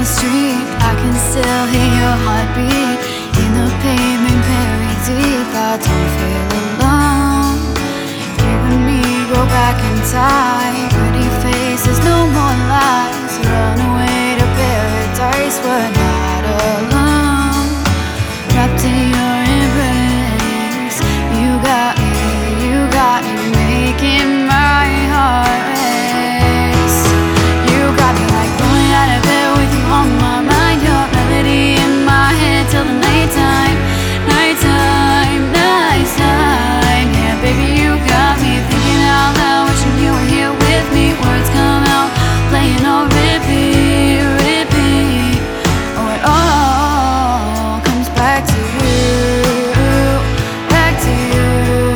the street, I can still hear your heartbeat in the pavement, very deep. I don't feel alone. You and me go back in time. Pretty faces, no more lies. Run away to paradise, we're not alone. Wrapped in your embrace, you got me making my heart race. You got me like going out of bed with you on my mind. Your melody in my head till the nighttime, nighttime, nighttime. Yeah, baby, you got me thinking out loud, wishing you were here with me. Words come out, playing on repeat, repeat. Oh, it all comes back to you, back to you.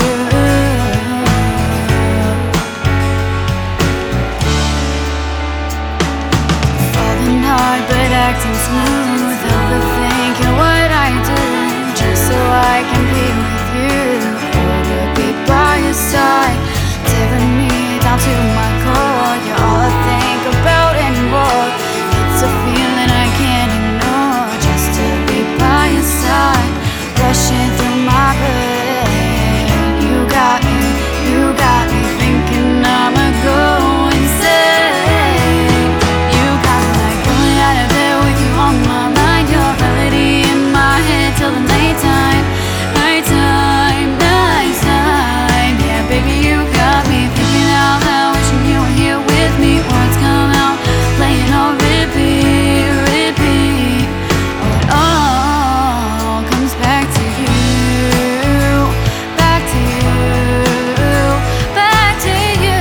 Falling hard but acting smooth, overthinking what I do, just so I can be with you. Wanna be by your side, tearing me down to my core. You're all I think about anymore. It's a feeling I can't ignore, just to be by your side, rushing through my brain. You got me thinking I'ma go insane. You got me like going out of bed with you on my mind. Your melody in my head till the nighttime, nighttime, nighttime. Yeah, baby, you got me thinking out loud, wishing you were here with me. Words come out, playing on repeat, repeat. Oh, it all comes back to you, back to you, back to you.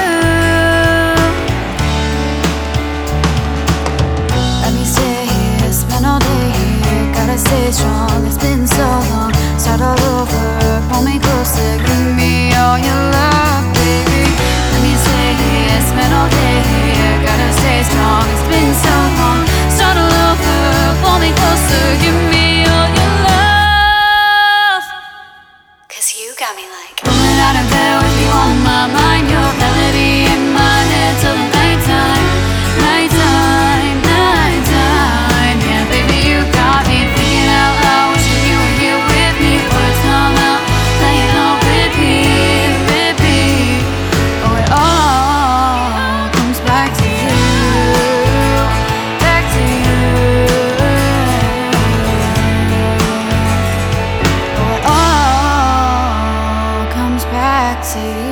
Let me stay here, spend all day here. Gotta stay strong, it's been so long. Start all over, pull me closer, give me all your love, baby. Let me stay here, spend all day here. Gotta stay strong, it's been so long. Start all over, pull me closer, give me all your love. 'Cause you got me like going out of bed with you on my mind. Your melody in my head till the nighttime, nighttime, nighttime. Yeah, baby, you got me thinking out loud, wishing you were here with me. Words come out, playing on repeat, repeat. Oh, it all comes back to you, back to you. Oh, it all comes back to you.